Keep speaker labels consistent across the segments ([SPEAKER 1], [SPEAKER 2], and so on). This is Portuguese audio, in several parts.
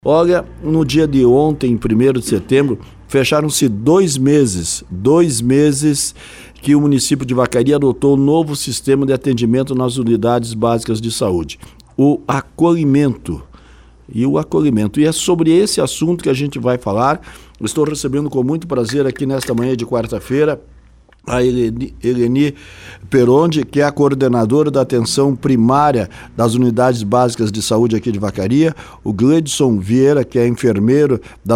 [SPEAKER 1] Olha, no dia de ontem, 1º de setembro, fecharam-se 2 meses que o município de Vacaria adotou um novo sistema de atendimento nas unidades básicas de saúde, o acolhimento. E é sobre esse assunto que a gente vai falar. Estou recebendo com muito prazer aqui nesta manhã de quarta-feira a Eleni Peronde, que é a coordenadora da atenção primária das unidades básicas de saúde aqui de Vacaria, o Gleidson Vieira, que é enfermeiro da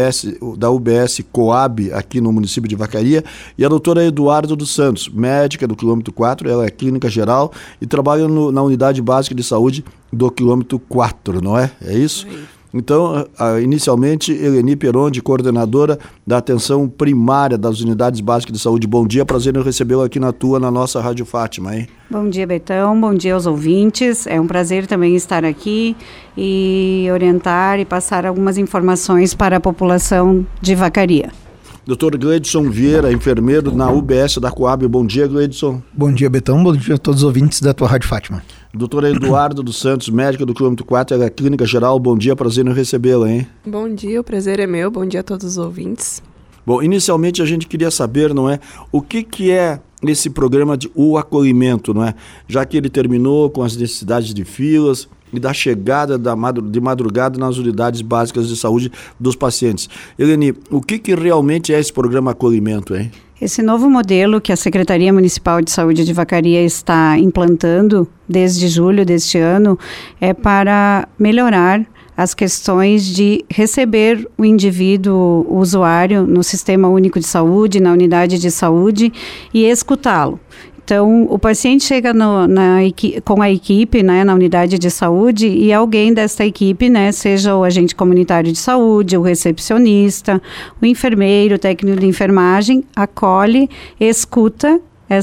[SPEAKER 1] UBS Coab aqui no município de Vacaria, e a doutora Eduarda dos Santos, médica do quilômetro 4, ela é clínica geral e trabalha na unidade básica de saúde do quilômetro 4, não é? É isso? Então, inicialmente, Eleni Peronde, coordenadora da atenção primária das unidades básicas de saúde. Bom dia, prazer em recebê-la aqui na nossa Rádio Fátima, hein?
[SPEAKER 2] Bom dia, Betão, bom dia aos ouvintes. É um prazer também estar aqui e orientar e passar algumas informações para a população de Vacaria.
[SPEAKER 1] Dr. Gleidson Vieira, enfermeiro na UBS da Coab. Bom dia, Gleidson.
[SPEAKER 3] Bom dia, Betão. Bom dia a todos os ouvintes da tua Rádio Fátima.
[SPEAKER 1] Doutora Eduarda dos Santos, médica do quilômetro 4, ela é clínica geral. Bom dia, prazer em recebê-la, hein?
[SPEAKER 4] Bom dia, o prazer é meu. Bom dia a todos os ouvintes.
[SPEAKER 1] Bom, inicialmente a gente queria saber, não é, o que é esse programa de o acolhimento, não é? Já que ele terminou com as necessidades de filas e da chegada de madrugada nas unidades básicas de saúde dos pacientes. Eleni, o que realmente é esse programa acolhimento, hein?
[SPEAKER 2] Esse novo modelo que a Secretaria Municipal de Saúde de Vacaria está implantando desde julho deste ano é para melhorar as questões de receber o indivíduo, o usuário, no Sistema Único de Saúde, na unidade de saúde e escutá-lo. Então, o paciente chega com a equipe, né, na unidade de saúde, e alguém desta equipe, né, seja o agente comunitário de saúde, o recepcionista, o enfermeiro, o técnico de enfermagem, acolhe, escuta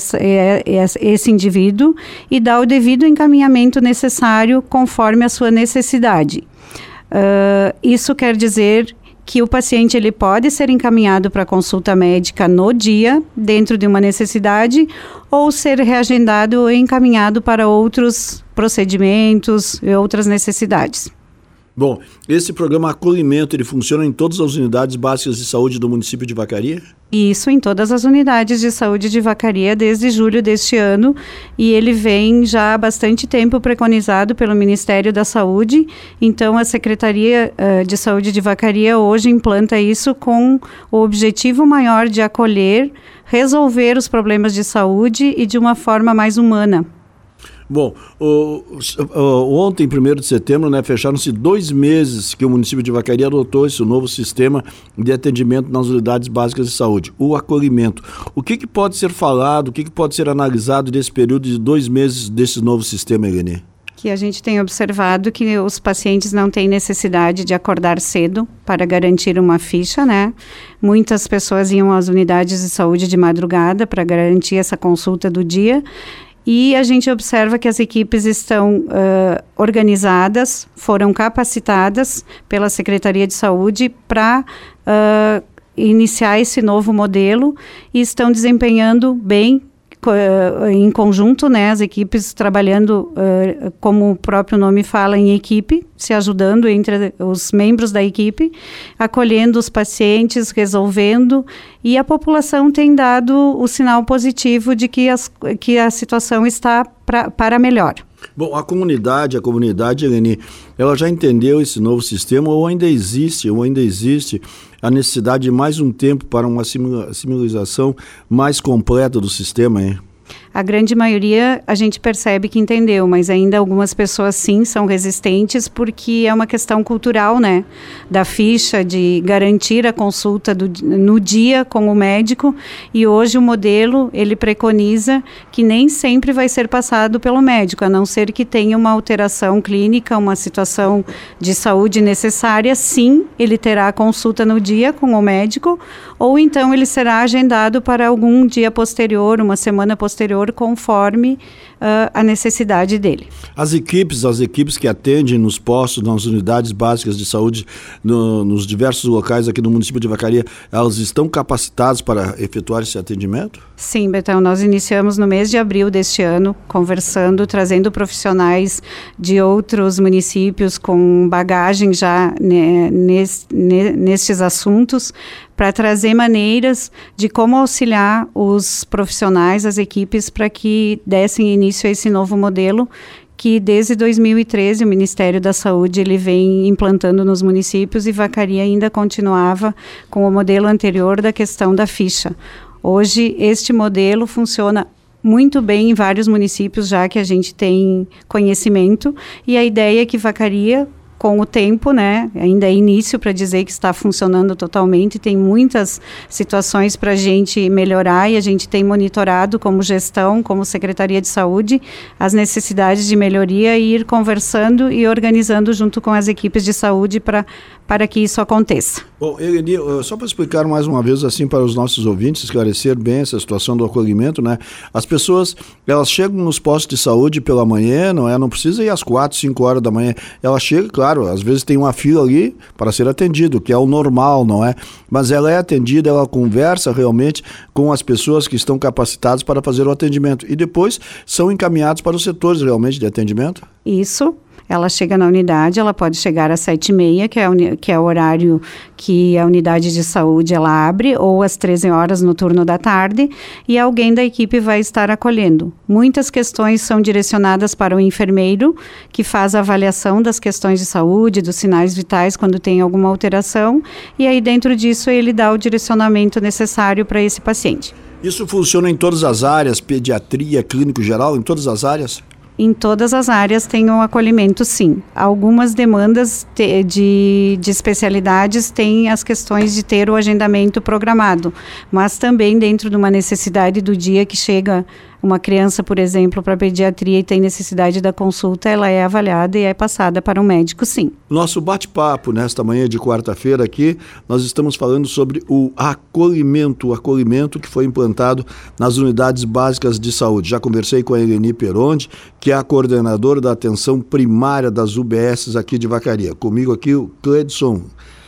[SPEAKER 2] esse indivíduo e dá o devido encaminhamento necessário conforme a sua necessidade. Isso quer dizer que o paciente ele pode ser encaminhado para consulta médica no dia, dentro de uma necessidade, ou ser reagendado ou encaminhado para outros procedimentos e outras necessidades.
[SPEAKER 1] Bom, esse programa acolhimento, ele funciona em todas as unidades básicas de saúde do município de Vacaria?
[SPEAKER 2] Isso, em todas as unidades de saúde de Vacaria desde julho deste ano, e ele vem já há bastante tempo preconizado pelo Ministério da Saúde. Então a Secretaria de Saúde de Vacaria hoje implanta isso com o objetivo maior de acolher, resolver os problemas de saúde e de uma forma mais humana.
[SPEAKER 1] Bom, ontem, 1º de setembro, né, fecharam-se 2 meses que o município de Vacaria adotou esse novo sistema de atendimento nas unidades básicas de saúde, o acolhimento. O que pode ser falado, o que pode ser analisado desse período de 2 meses desse novo sistema, Eleni?
[SPEAKER 2] Que a gente tem observado que os pacientes não têm necessidade de acordar cedo para garantir uma ficha, né? Muitas pessoas iam às unidades de saúde de madrugada para garantir essa consulta do dia. E a gente observa que as equipes estão organizadas, foram capacitadas pela Secretaria de Saúde para iniciar esse novo modelo e estão desempenhando bem em conjunto, né, as equipes trabalhando, como o próprio nome fala, em equipe, se ajudando entre os membros da equipe, acolhendo os pacientes, resolvendo, e a população tem dado o sinal positivo de que a situação está para melhor.
[SPEAKER 1] Bom, a comunidade, Eleni, ela já entendeu esse novo sistema ou ainda existe a necessidade de mais um tempo para uma simulação mais completa do sistema, hein?
[SPEAKER 2] A grande maioria a gente percebe que entendeu, mas ainda algumas pessoas sim são resistentes porque é uma questão cultural, né? Da ficha, de garantir a consulta no dia com o médico, e hoje o modelo, ele preconiza que nem sempre vai ser passado pelo médico, a não ser que tenha uma alteração clínica, uma situação de saúde necessária, sim, ele terá a consulta no dia com o médico, ou então ele será agendado para algum dia posterior, uma semana posterior, anterior conforme a necessidade dele.
[SPEAKER 1] As equipes que atendem nos postos, nas unidades básicas de saúde, nos diversos locais aqui no município de Vacaria, elas estão capacitadas para efetuar esse atendimento?
[SPEAKER 2] Sim, Betão, nós iniciamos no mês de abril deste ano, conversando, trazendo profissionais de outros municípios com bagagem já nestes assuntos, para trazer maneiras de como auxiliar os profissionais, as equipes, para que dessem início a esse novo modelo que desde 2013 o Ministério da Saúde ele vem implantando nos municípios, e Vacaria ainda continuava com o modelo anterior da questão da ficha. Hoje este modelo funciona muito bem em vários municípios, já que a gente tem conhecimento, e a ideia é que Vacaria, com o tempo, né, ainda é início para dizer que está funcionando totalmente, tem muitas situações para a gente melhorar, e a gente tem monitorado como gestão, como Secretaria de Saúde, as necessidades de melhoria, e ir conversando e organizando junto com as equipes de saúde para que isso aconteça.
[SPEAKER 1] Bom, Eleni, só para explicar mais uma vez assim para os nossos ouvintes, esclarecer bem essa situação do acolhimento, né? As pessoas, elas chegam nos postos de saúde pela manhã, não é? Não precisa ir às 4, 5 horas da manhã. Ela chega, claro, às vezes tem uma fila ali para ser atendido, que é o normal, não é? Mas ela é atendida, ela conversa realmente com as pessoas que estão capacitadas para fazer o atendimento, e depois são encaminhados para os setores realmente de atendimento?
[SPEAKER 2] Isso. Ela chega na unidade, ela pode chegar às 7h30, que é o horário que a unidade de saúde ela abre, ou às 13 horas no turno da tarde, e alguém da equipe vai estar acolhendo. Muitas questões são direcionadas para o enfermeiro, que faz a avaliação das questões de saúde, dos sinais vitais, quando tem alguma alteração, e aí dentro disso ele dá o direcionamento necessário para esse paciente.
[SPEAKER 1] Isso funciona em todas as áreas, pediatria, clínico geral, em todas as áreas?
[SPEAKER 2] Em todas as áreas tem um acolhimento, sim. Algumas demandas de especialidades têm as questões de ter o agendamento programado, mas também dentro de uma necessidade do dia que chega uma criança, por exemplo, para pediatria e tem necessidade da consulta, ela é avaliada e é passada para um médico, sim.
[SPEAKER 1] Nosso bate-papo nesta manhã de quarta-feira aqui, nós estamos falando sobre o acolhimento que foi implantado nas unidades básicas de saúde. Já conversei com a Eleni Peronde, que é a coordenadora da atenção primária das UBSs aqui de Vacaria. Comigo aqui o Cledson,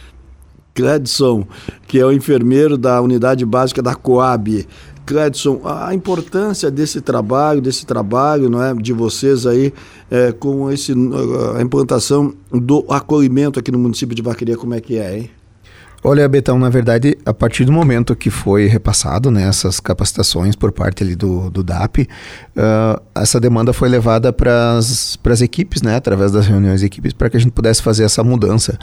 [SPEAKER 1] que é o enfermeiro da unidade básica da Coab. Cledson, a importância desse trabalho, não é, de vocês aí com a implantação do acolhimento aqui no município de Vacaria, como é que é, hein?
[SPEAKER 3] Olha, Betão, na verdade, a partir do momento que foi repassado, né, essas capacitações por parte ali do DAP, essa demanda foi levada para as equipes, né, através das reuniões de equipes, para que a gente pudesse fazer essa mudança.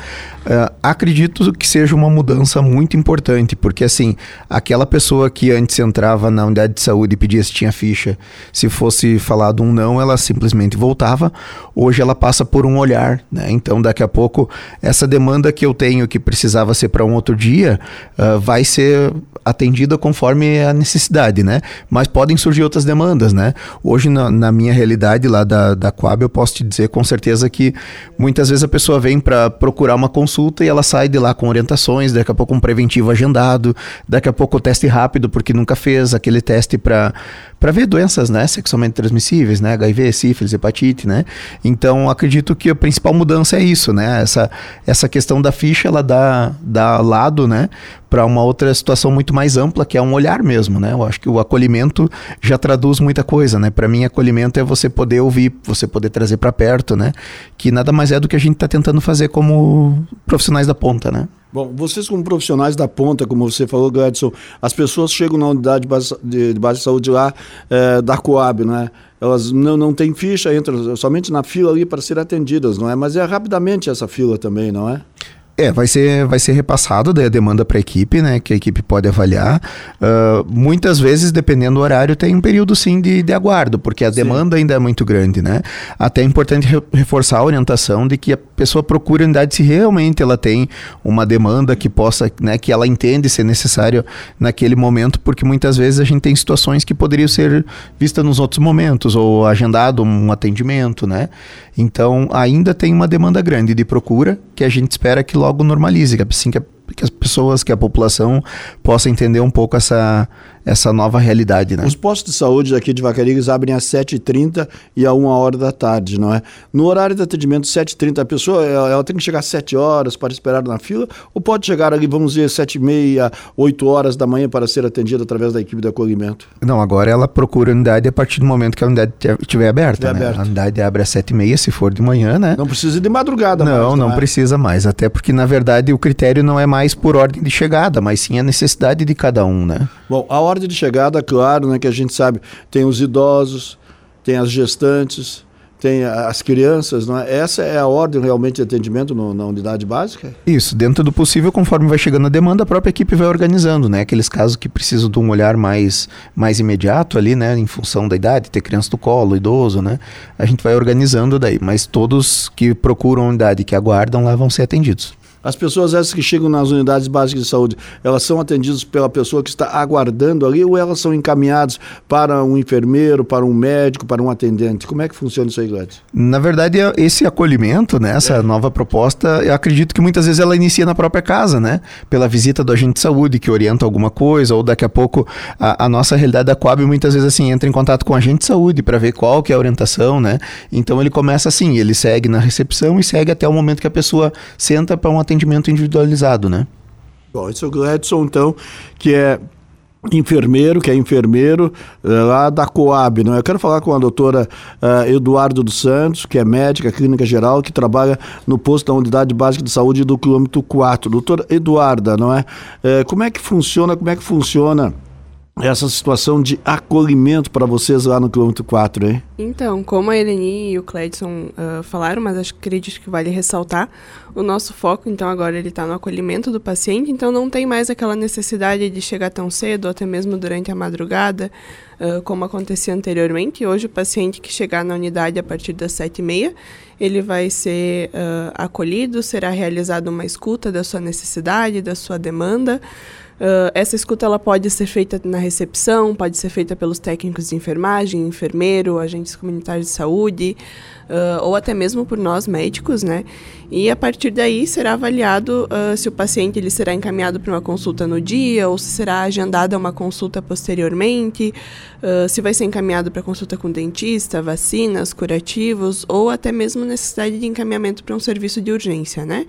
[SPEAKER 3] Acredito que seja uma mudança muito importante, porque assim, aquela pessoa que antes entrava na unidade de saúde e pedia se tinha ficha, se fosse falado um não, ela simplesmente voltava. Hoje ela passa por um olhar, né, então daqui a pouco essa demanda que eu tenho, que precisava ser para um outro dia, vai ser atendida conforme a necessidade, né? Mas podem surgir outras demandas, né? Hoje, na minha realidade lá da Coab, eu posso te dizer com certeza que muitas vezes a pessoa vem para procurar uma consulta e ela sai de lá com orientações, daqui a pouco um preventivo agendado, daqui a pouco o teste rápido porque nunca fez aquele teste para ver doenças, né, sexualmente transmissíveis, né, HIV, sífilis, hepatite, né. Então, acredito que a principal mudança é isso, né, essa questão da ficha, ela dá lado, né, para uma outra situação muito mais ampla, que é um olhar mesmo, né. Eu acho que o acolhimento já traduz muita coisa, né. Para mim, acolhimento é você poder ouvir, você poder trazer para perto, né, que nada mais é do que a gente está tentando fazer como profissionais da ponta, né.
[SPEAKER 1] Bom, vocês como profissionais da ponta, como você falou, Gladson, as pessoas chegam na unidade de base de saúde lá da Coab, não é? Elas não têm ficha, entram somente na fila ali para ser atendidas, não é? Mas é rapidamente essa fila também, não é?
[SPEAKER 3] Vai ser repassado daí a demanda para a equipe, né, que a equipe pode avaliar. Muitas vezes, dependendo do horário, tem um período sim de aguardo, porque a demanda ainda é muito grande, né? Até é importante reforçar a orientação de que a pessoa procure a unidade se realmente ela tem uma demanda que possa, né, que ela entende ser necessário naquele momento, porque muitas vezes a gente tem situações que poderiam ser vistas nos outros momentos, ou agendado um atendimento, né? Então, ainda tem uma demanda grande de procura, que a gente espera que logo normalize, assim que as pessoas, que a população possa entender um pouco essa nova realidade, né?
[SPEAKER 1] Os postos de saúde aqui de Vacaria, eles abrem às 7h30 e a 1h da tarde, não é? No horário de atendimento 7h30, a pessoa ela tem que chegar às 7 horas para esperar na fila, ou pode chegar ali, vamos dizer, 7h30, 8 horas da manhã para ser atendida através da equipe de acolhimento?
[SPEAKER 3] Não, agora ela procura a unidade a partir do momento que a unidade estiver aberta, né? A unidade abre às 7h30, se for de manhã, né?
[SPEAKER 1] Não precisa ir de madrugada mais,
[SPEAKER 3] não precisa mais, até porque, na verdade, o critério não é mais por ordem de chegada, mas sim a necessidade de cada um, né?
[SPEAKER 1] Bom, a ordem de chegada, claro, né, que a gente sabe, tem os idosos, tem as gestantes, tem as crianças, não é? Essa é a ordem realmente de atendimento na unidade básica?
[SPEAKER 3] Isso, dentro do possível, conforme vai chegando a demanda, a própria equipe vai organizando, né? Aqueles casos que precisam de um olhar mais imediato ali, né? Em função da idade, ter criança do colo, idoso, né? A gente vai organizando daí, mas todos que procuram a unidade, que aguardam lá, vão ser atendidos.
[SPEAKER 1] As pessoas essas que chegam nas unidades básicas de saúde, elas são atendidas pela pessoa que está aguardando ali, ou elas são encaminhadas para um enfermeiro, para um médico, para um atendente? Como é que funciona isso aí, Gladys?
[SPEAKER 3] Na verdade, esse acolhimento, né, essa nova proposta, eu acredito que muitas vezes ela inicia na própria casa, né? Pela visita do agente de saúde, que orienta alguma coisa, ou daqui a pouco a nossa realidade da Coab muitas vezes assim, entra em contato com o agente de saúde para ver qual que é a orientação, né? Então ele começa assim, ele segue na recepção e segue até o momento que a pessoa senta para um atendimento individualizado, né?
[SPEAKER 1] Bom, esse é o Gladson, então, que é enfermeiro lá da Coab, não? Eu quero falar com a doutora Eduardo dos Santos, que é médica, clínica geral, que trabalha no posto da Unidade Básica de Saúde do quilômetro 4. Doutora Eduarda, não é? Como é que funciona essa situação de acolhimento para vocês lá no quilômetro 4, hein?
[SPEAKER 4] Então, como a Eleni e o Cledson falaram, mas acredito que vale ressaltar, o nosso foco, então, agora ele está no acolhimento do paciente, então não tem mais aquela necessidade de chegar tão cedo, ou até mesmo durante a madrugada, como acontecia anteriormente. Hoje, o paciente que chegar na unidade a partir das 7h30, ele vai ser acolhido, será realizada uma escuta da sua necessidade, da sua demanda. Essa escuta ela pode ser feita na recepção, pode ser feita pelos técnicos de enfermagem, enfermeiro, agentes comunitários de saúde, ou até mesmo por nós médicos, né? E a partir daí será avaliado se o paciente ele será encaminhado para uma consulta no dia ou se será agendada uma consulta posteriormente, se vai ser encaminhado para consulta com dentista, vacinas, curativos ou até mesmo necessidade de encaminhamento para um serviço de urgência, né?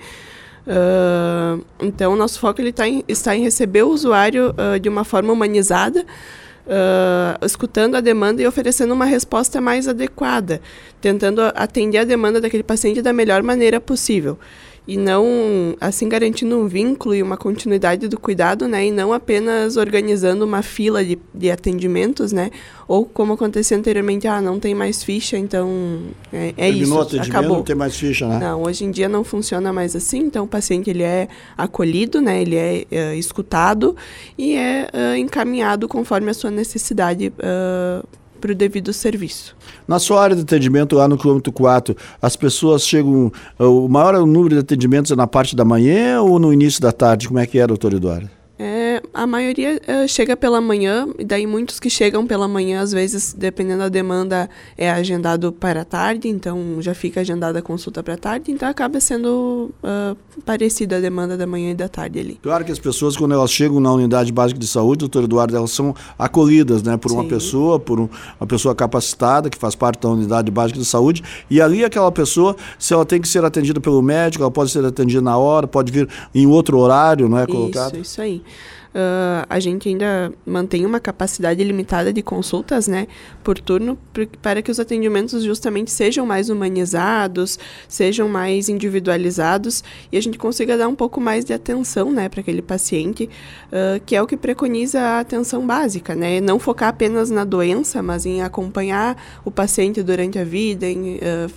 [SPEAKER 4] Então, o nosso foco ele está em receber o usuário de uma forma humanizada, escutando a demanda e oferecendo uma resposta mais adequada, tentando atender a demanda daquele paciente da melhor maneira possível. E não, assim, garantindo um vínculo e uma continuidade do cuidado, né? E não apenas organizando uma fila de atendimentos, né? Ou como acontecia anteriormente, não tem mais ficha, então
[SPEAKER 1] Terminou
[SPEAKER 4] isso,
[SPEAKER 1] acabou. Não tem mais ficha, né?
[SPEAKER 4] Não, hoje em dia não funciona mais assim, então o paciente ele é acolhido, né? Ele é escutado e é encaminhado conforme a sua necessidade para o devido serviço.
[SPEAKER 1] Na sua área de atendimento lá no quilômetro 4, as pessoas chegam, o maior número de atendimentos é na parte da manhã ou no início da tarde? Como é que é, doutor Eduardo?
[SPEAKER 4] A maioria chega pela manhã, e daí muitos que chegam pela manhã, às vezes, dependendo da demanda, é agendado para a tarde, então já fica agendada a consulta para a tarde, então acaba sendo parecida a demanda da manhã e da tarde ali.
[SPEAKER 1] Claro que as pessoas, quando elas chegam na unidade básica de saúde, doutor Eduardo, elas são acolhidas, né, por uma pessoa, uma pessoa capacitada, que faz parte da unidade básica de saúde, e ali aquela pessoa, se ela tem que ser atendida pelo médico, ela pode ser atendida na hora, pode vir em outro horário, não é colocado?
[SPEAKER 4] Isso aí. A gente ainda mantém uma capacidade limitada de consultas, né, por turno, para que os atendimentos justamente sejam mais humanizados, sejam mais individualizados e a gente consiga dar um pouco mais de atenção, né, para aquele paciente, que é o que preconiza a atenção básica, né, não focar apenas na doença, mas em acompanhar o paciente durante a vida, em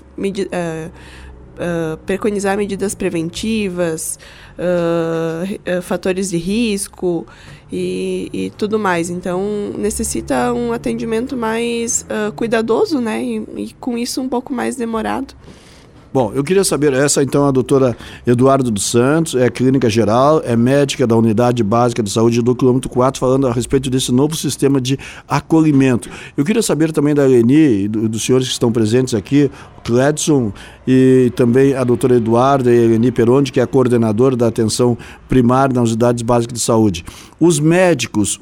[SPEAKER 4] preconizar medidas preventivas, fatores de risco e tudo mais. Então, necessita um atendimento mais cuidadoso, né? E com isso um pouco mais demorado.
[SPEAKER 1] Bom, eu queria saber, essa então é a doutora Eduardo dos Santos, é clínica geral, é médica da Unidade Básica de Saúde do quilômetro 4, falando a respeito desse novo sistema de acolhimento. Eu queria saber também da Eleni e dos senhores que estão presentes aqui, o Cledson e também a doutora Eduarda e a Eleni Peronde, que é a coordenadora da atenção primária nas unidades básicas de saúde. Os médicos,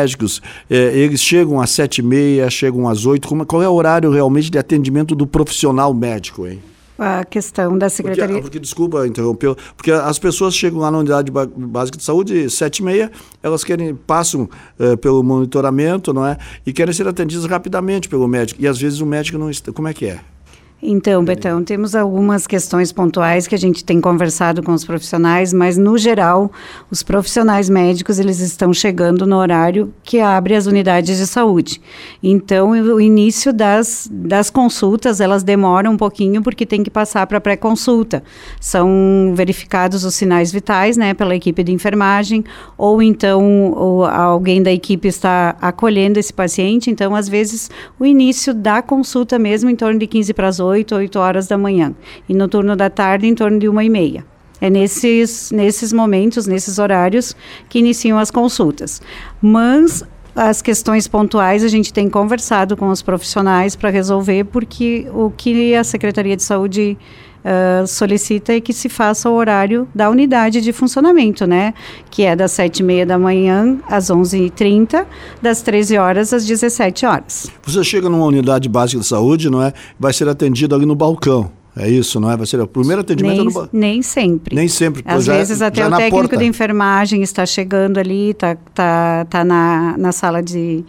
[SPEAKER 1] eles chegam às 7h30, chegam às 8h, qual é o horário realmente de atendimento do profissional médico, hein?
[SPEAKER 2] A questão da secretaria...
[SPEAKER 1] Porque, desculpa interromper, porque as pessoas chegam lá na unidade básica de saúde, 7h30, elas passam pelo monitoramento, não é? E querem ser atendidas rapidamente pelo médico. E às vezes o médico não está... Como é que é?
[SPEAKER 2] Então, Betão, temos algumas questões pontuais que a gente tem conversado com os profissionais, mas, no geral, os profissionais médicos, eles estão chegando no horário que abre as unidades de saúde. Então, o início das consultas, elas demoram um pouquinho, porque tem que passar para a pré-consulta. São verificados os sinais vitais, né, pela equipe de enfermagem, ou então alguém da equipe está acolhendo esse paciente. Então, às vezes, o início da consulta mesmo, em torno de 15 para as 8 horas da manhã, e no turno da tarde em torno de 1h30. É nesses momentos, nesses horários que iniciam as consultas. Mas as questões pontuais a gente tem conversado com os profissionais para resolver, porque o que a Secretaria de Saúde solicita é que se faça o horário da unidade de funcionamento, né? Que é das 7h30 da manhã às 11h30, das 13 horas às 17 horas.
[SPEAKER 1] Você chega numa unidade básica de saúde, não é? Vai ser atendido ali no balcão. É isso, não é? Vai ser o primeiro atendimento no balcão.
[SPEAKER 2] Nem sempre.
[SPEAKER 1] Nem sempre.
[SPEAKER 2] Às vezes até o técnico de enfermagem está chegando ali, tá na sala de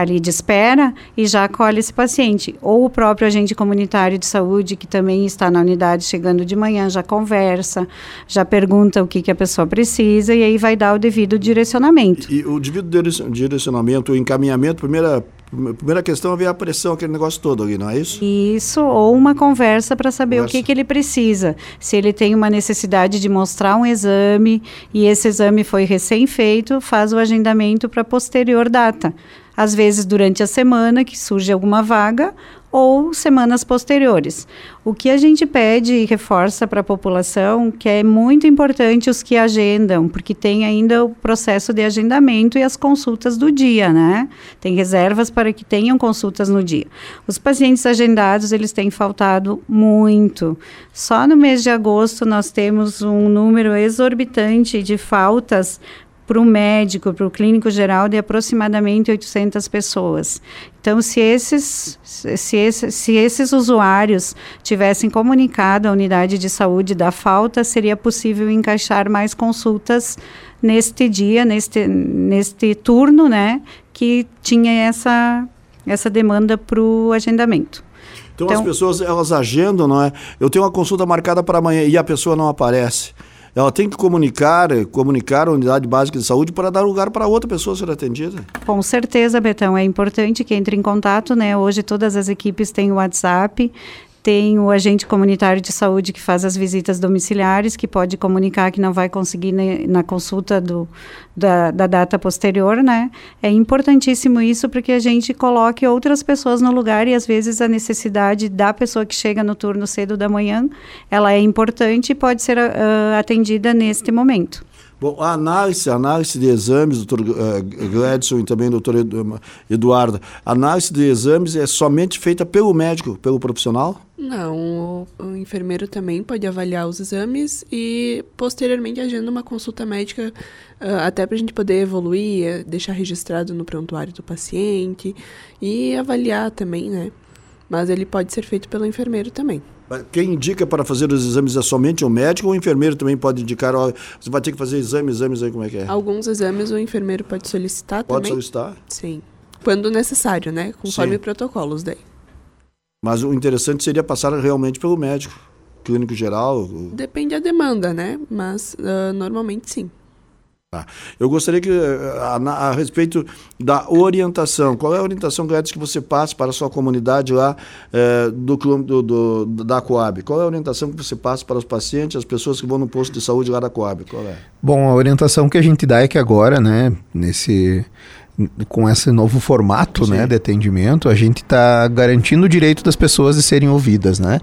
[SPEAKER 2] espera e já acolhe esse paciente. Ou o próprio agente comunitário de saúde, que também está na unidade, chegando de manhã, já conversa, já pergunta o que a pessoa precisa, e aí vai dar o devido direcionamento.
[SPEAKER 1] E o devido direcionamento, o encaminhamento, primeira questão é ver a pressão, aquele negócio todo ali, não é isso?
[SPEAKER 2] Isso, ou uma conversa para saber o que ele precisa. Se ele tem uma necessidade de mostrar um exame, e esse exame foi recém-feito, faz o agendamento para posterior data. Às vezes durante a semana que surge alguma vaga, ou semanas posteriores. O que a gente pede e reforça para a população, que é muito importante os que agendam, porque tem ainda o processo de agendamento e as consultas do dia, né? Tem reservas para que tenham consultas no dia. Os pacientes agendados, eles têm faltado muito. Só no mês de agosto nós temos um número exorbitante de faltas para o médico, para o clínico geral, de aproximadamente 800 pessoas. Então, se esses usuários tivessem comunicado à unidade de saúde da falta, seria possível encaixar mais consultas neste dia, neste turno, né, que tinha essa demanda para o agendamento.
[SPEAKER 1] Então, as pessoas, elas agendam, não é? Eu tenho uma consulta marcada para amanhã e a pessoa não aparece. Ela tem que comunicar a unidade básica de saúde para dar lugar para outra pessoa ser atendida.
[SPEAKER 2] Com certeza, Betão, é importante que entre em contato, né? Hoje todas as equipes têm o WhatsApp, tem o agente comunitário de saúde que faz as visitas domiciliares, que pode comunicar que não vai conseguir na consulta da data posterior, né? É importantíssimo isso para que a gente coloque outras pessoas no lugar, e às vezes a necessidade da pessoa que chega no turno cedo da manhã, ela é importante e pode ser atendida neste momento.
[SPEAKER 1] Bom, a análise de exames, doutor Gledson e também doutor Eduardo, a análise de exames é somente feita pelo médico, pelo profissional?
[SPEAKER 4] Não, o enfermeiro também pode avaliar os exames e posteriormente agenda uma consulta médica, até para a gente poder evoluir, deixar registrado no prontuário do paciente e avaliar também, né? Mas ele pode ser feito pelo enfermeiro também.
[SPEAKER 1] Quem indica para fazer os exames é somente o médico, ou o enfermeiro também pode indicar, você vai ter que fazer exames aí, como é que é?
[SPEAKER 4] Alguns exames o enfermeiro pode solicitar também.
[SPEAKER 1] Pode solicitar?
[SPEAKER 4] Sim. Quando necessário, né? Conforme protocolos daí.
[SPEAKER 1] Mas o interessante seria passar realmente pelo médico, clínico geral?
[SPEAKER 4] Depende da demanda, né? Mas normalmente sim.
[SPEAKER 1] Eu gostaria que, a respeito da orientação, qual é a orientação, Gladys, que você passa para a sua comunidade lá da Coab? Qual é a orientação que você passa para os pacientes, as pessoas que vão no posto de saúde lá da Coab? Qual é?
[SPEAKER 3] Bom, a orientação que a gente dá é que agora, né, com esse novo formato, né, de atendimento, a gente está garantindo o direito das pessoas de serem ouvidas, né?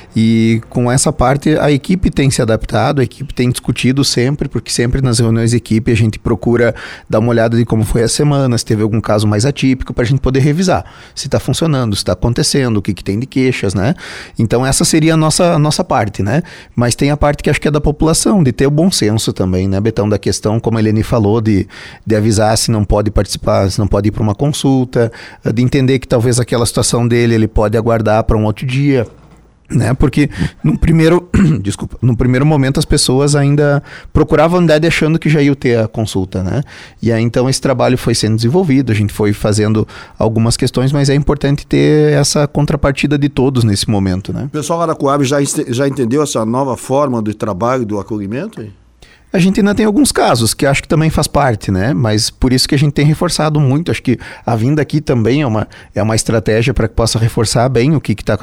[SPEAKER 3] E com essa parte a equipe tem se adaptado, a equipe tem discutido sempre, porque sempre nas reuniões de equipe a gente procura dar uma olhada de como foi a semana, se teve algum caso mais atípico, para a gente poder revisar se está funcionando, se está acontecendo, o que tem de queixas, né? Então essa seria a nossa parte, né? Mas tem a parte que acho que é da população, de ter o bom senso também, né, Betão, da questão, como a Eleni falou, de avisar se não pode participar, se não pode ir para uma consulta, de entender que talvez aquela situação dele ele pode aguardar para um outro dia, né? Porque no primeiro momento as pessoas ainda procuravam a unidade achando que já ia ter a consulta, né? E aí então esse trabalho foi sendo desenvolvido, a gente foi fazendo algumas questões, mas é importante ter essa contrapartida de todos nesse momento, né?
[SPEAKER 1] O pessoal lá da Coab já entendeu essa nova forma de trabalho do acolhimento, hein?
[SPEAKER 3] A gente ainda tem alguns casos que acho que também faz parte, né? Mas por isso que a gente tem reforçado muito. Acho que a vinda aqui também é uma estratégia para que possa reforçar bem o que está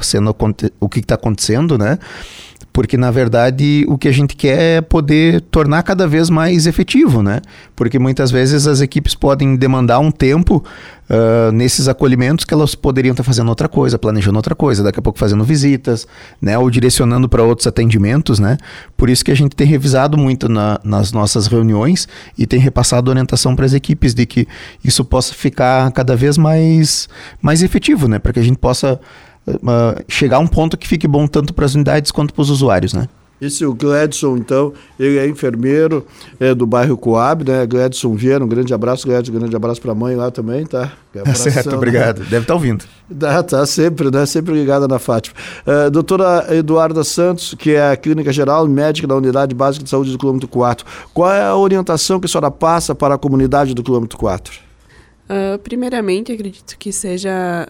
[SPEAKER 3] acontecendo, né? Porque, na verdade, o que a gente quer é poder tornar cada vez mais efetivo, né? Porque muitas vezes as equipes podem demandar um tempo nesses acolhimentos que elas poderiam estar fazendo outra coisa, planejando outra coisa, daqui a pouco fazendo visitas, né? Ou direcionando para outros atendimentos, né? Por isso que a gente tem revisado muito nas nossas reuniões e tem repassado orientação para as equipes de que isso possa ficar cada vez mais efetivo, né? Para que a gente possa chegar a um ponto que fique bom tanto para as unidades quanto para os usuários, né?
[SPEAKER 1] Esse é o Gledson, então, ele é enfermeiro do bairro Coab, né? Gledson Vieira, um grande abraço, Gledson, um grande abraço para a mãe lá também, tá?
[SPEAKER 3] Certo, obrigado. Né? Deve estar ouvindo.
[SPEAKER 1] Tá sempre, né? Sempre ligada na Fátima. Doutora Eduarda Santos, que é a clínica geral e médica da Unidade Básica de Saúde do quilômetro 4. Qual é a orientação que a senhora passa para a comunidade do quilômetro 4?
[SPEAKER 4] Primeiramente, acredito que seja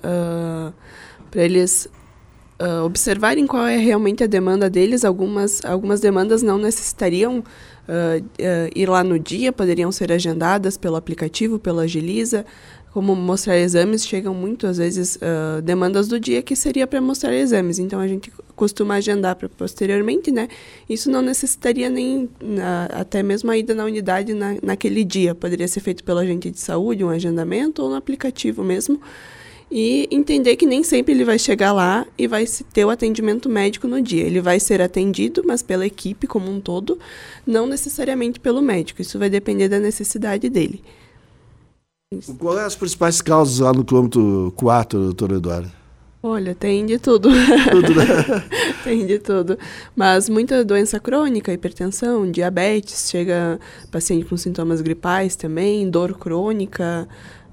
[SPEAKER 4] para eles observarem qual é realmente a demanda deles. Algumas demandas não necessitariam ir lá no dia, poderiam ser agendadas pelo aplicativo, pela Agiliza. Como mostrar exames, chegam muitas vezes demandas do dia que seria para mostrar exames. Então, a gente costuma agendar para posteriormente, né? Isso não necessitaria nem até mesmo a ida na unidade naquele dia. Poderia ser feito pelo agente de saúde, um agendamento, ou no aplicativo mesmo. E entender que nem sempre ele vai chegar lá e vai ter o atendimento médico no dia. Ele vai ser atendido, mas pela equipe como um todo, não necessariamente pelo médico. Isso vai depender da necessidade dele.
[SPEAKER 1] Isso. Qual é as principais causas lá no quilômetro 4, doutora Eduarda?
[SPEAKER 4] Olha, tem de tudo.
[SPEAKER 1] Tudo, né?
[SPEAKER 4] Tem de tudo. Mas muita doença crônica, hipertensão, diabetes, chega paciente com sintomas gripais também, dor crônica,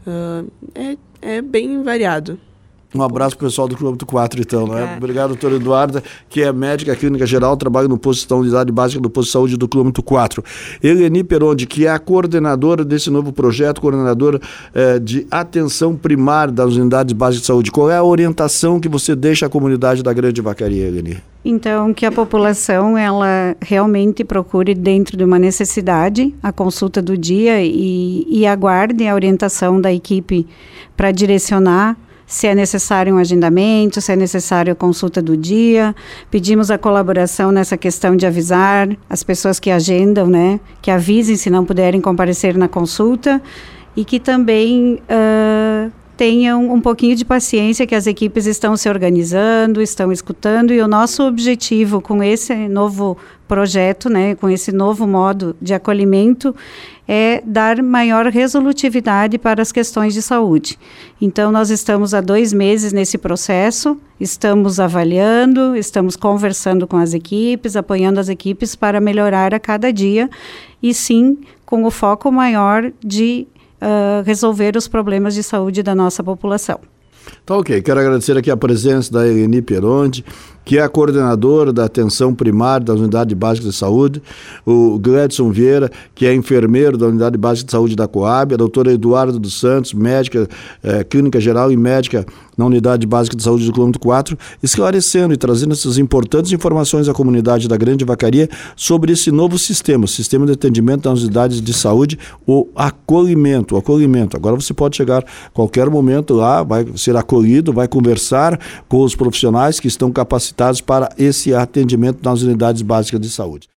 [SPEAKER 4] é bem variado.
[SPEAKER 1] Um abraço pro pessoal do quilômetro 4, então, né? Obrigado, doutora Eduarda, que é médica clínica geral, trabalha no posto da unidade básica do posto de saúde do quilômetro 4. Eleni Perondi, que é a coordenadora desse novo projeto, coordenadora de atenção primária das unidades básicas de saúde. Qual é a orientação que você deixa à comunidade da Grande Vacaria, Eleni?
[SPEAKER 2] Então, que a população, ela realmente procure, dentro de uma necessidade, a consulta do dia e aguarde a orientação da equipe para direcionar se é necessário um agendamento, se é necessário a consulta do dia. Pedimos a colaboração nessa questão de avisar as pessoas que agendam, né, que avisem se não puderem comparecer na consulta e que também tenham um pouquinho de paciência, que as equipes estão se organizando, estão escutando, e o nosso objetivo com esse novo projeto, né, com esse novo modo de acolhimento, é dar maior resolutividade para as questões de saúde. Então, nós estamos há 2 meses nesse processo, estamos avaliando, estamos conversando com as equipes, apoiando as equipes para melhorar a cada dia, e sim, com o foco maior de resolver os problemas de saúde da nossa população.
[SPEAKER 1] Tá, ok. Quero agradecer aqui a presença da Eleni Perondi, que é a coordenadora da atenção primária da Unidade Básica de Saúde, o Gledson Vieira, que é enfermeiro da Unidade Básica de Saúde da Coab, a doutora Eduarda dos Santos, médica, clínica geral e médica na Unidade Básica de Saúde do quilômetro 4, esclarecendo e trazendo essas importantes informações à comunidade da Grande Vacaria sobre esse novo sistema, o sistema de atendimento das unidades de saúde, o acolhimento. Agora você pode chegar a qualquer momento lá, vai ser acolhido, vai conversar com os profissionais que estão capacitados para esse atendimento nas unidades básicas de saúde.